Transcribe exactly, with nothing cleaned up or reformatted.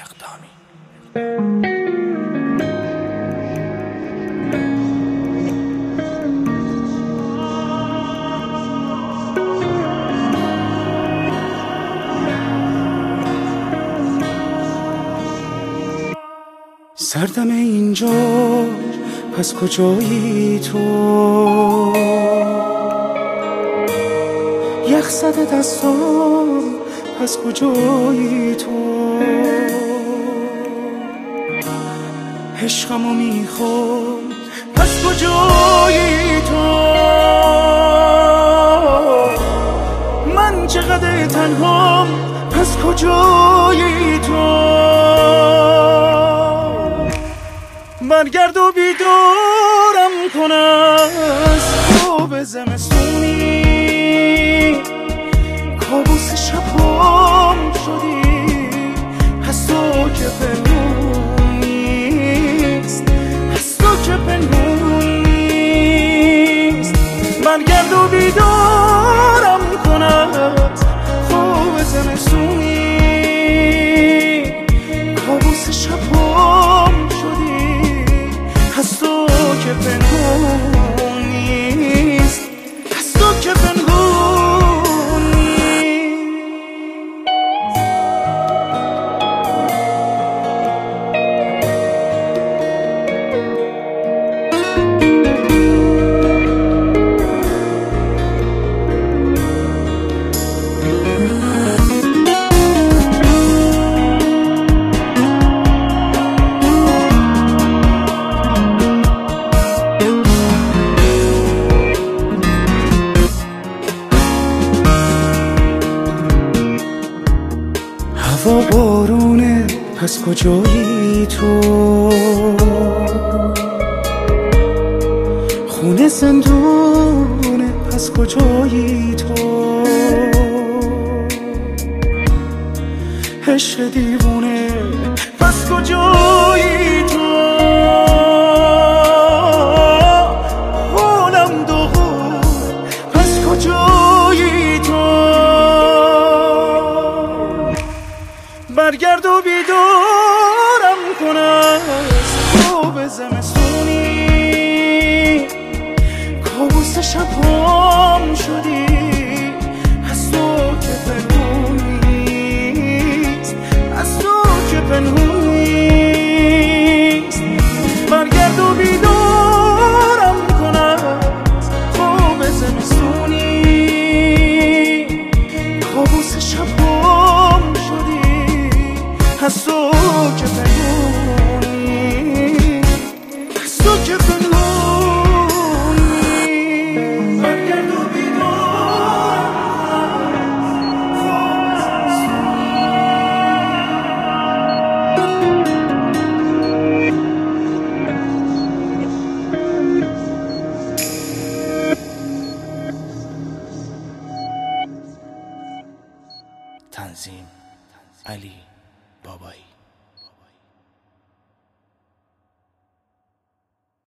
اقدامی. سردم اینجا پس کجایی تو؟ یخ زده دستام پس کجایی تو؟ عشقمو میخوام پس کجایی تو؟ من چقدر تنهام پس کجایی تو؟ برگرد و بیدارم کن از خواب زمستونی، کابوس شبام شدی از تو که پنهون نیست، از تو که پنهون نیست. برگرد و بیدارم کن از خواب زمستونی، کابوس شبام از تو که پنهون نیست، از تو که پنهون نیست. هوا بارونه پس کجایی تو؟ خونه زندونه پس کجایی تو؟ عشق دیوونه پس کجایی تو؟ حالم داغون پس کجایی تو؟ برگرد و بیدارم کن از خواب زمستونی، کابوس شبام شدی از تو که پنهون نیست، از تو که پنهون نیست. برگرد و بیدارم کن از خواب زمستونی، کابوس شبام شدی از تو که پنهونی، از تو که پنهونی. برگرد و تنظیم علی بابایی.